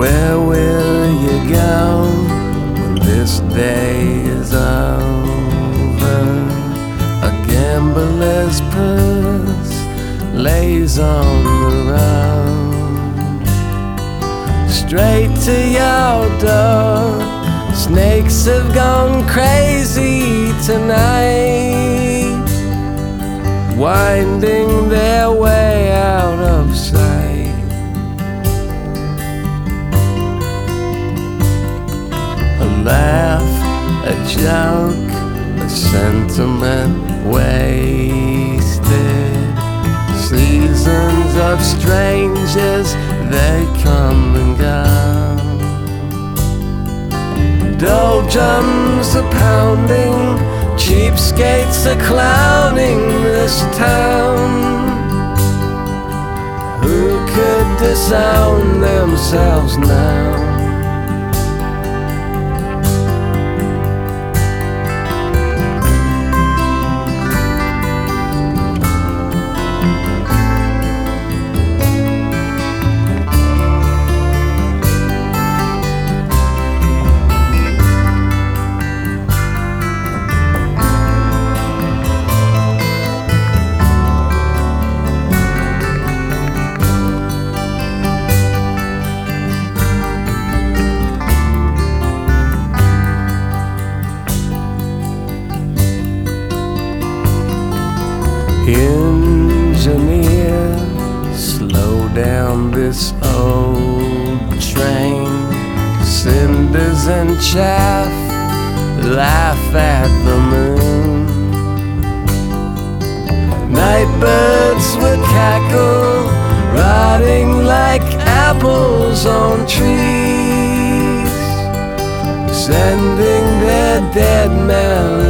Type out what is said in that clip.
Where will you go when this day is over? A gambler's purse lays on the road. Straight to your door. Snakes have gone crazy tonight, winding their way out of sight. A laugh, a joke, a sentiment wasted. Seasons of strangers, they come and go. Doldrums are pounding, cheapskates are clowning this town. Who could disown themselves now? Engineer, slow down this old train. Cinders and chaff laugh at the moon. Nightbirds would cackle, rotting like apples on trees, sending their dead melodies.